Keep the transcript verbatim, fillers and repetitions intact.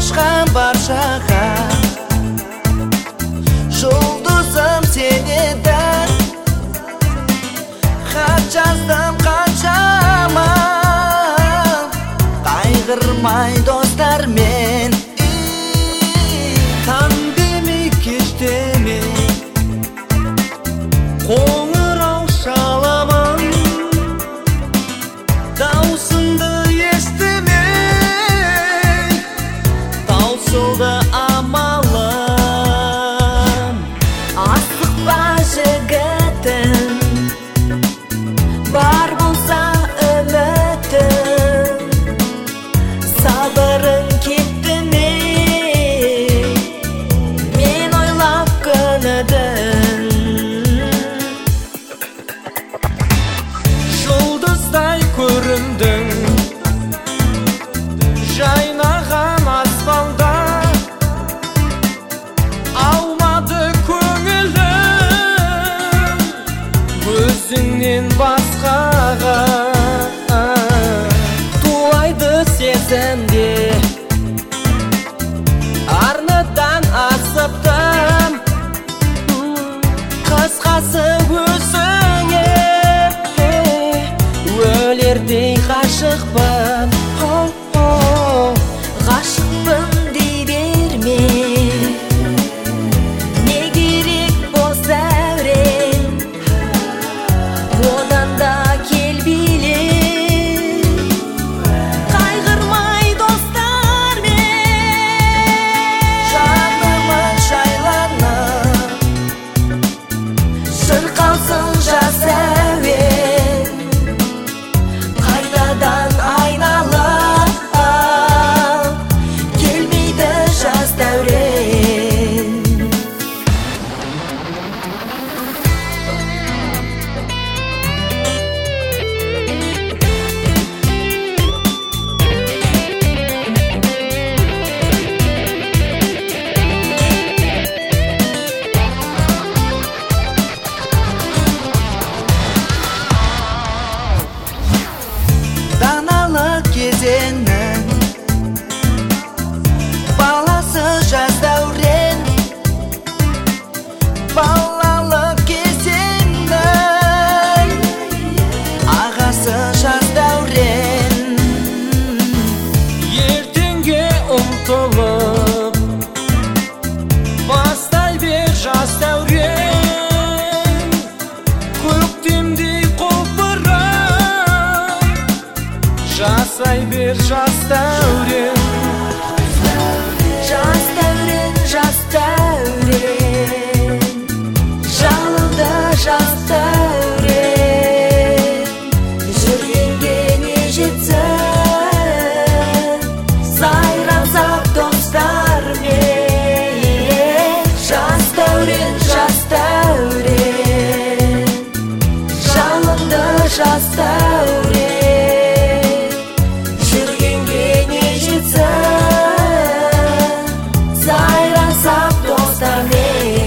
ашқан баршаға жұлдызым сен едің. Хат жаздым қаншама, қайғырмай достармен. Таң демей кеш демей қоңырау шаламын, даусыңды естімей таусылды амалым. Асықпа жігітім, бар болса үмітім, сабырың кетті ме, мен ойлап күнідің. Жұлдыздай көріндің жайнаған аспанда, алмады көңілім өзіңнен басқаға. Тулайды сезімде арнадан асыптым, қысқасы өзіңе өлердей ғашықпын. Ғашықпын дей берме, не керек болса әурең, одан да кел биле. Қайғырмай достармен, Жанымын шайланып шырқалсын жас әуен, қайтадан айналып келмейді жас дәурен. Даналық кезеңнің баласы жас дәурен, балалық кезеңнің ағасы жас дәурен. Ертеңге ұмтылып бастай бер жас дәурен, көктемдей құлпырып жасай бер жас дәурен. Жас дәурен, жас дәурен, жалынды жас дәурен, жүргенге не жетсін, сайрансақ достармен. Жас дәурен, жас дәурен, жалынды жас дәурен, жүргенге не жетсін, сайрансақ достармен.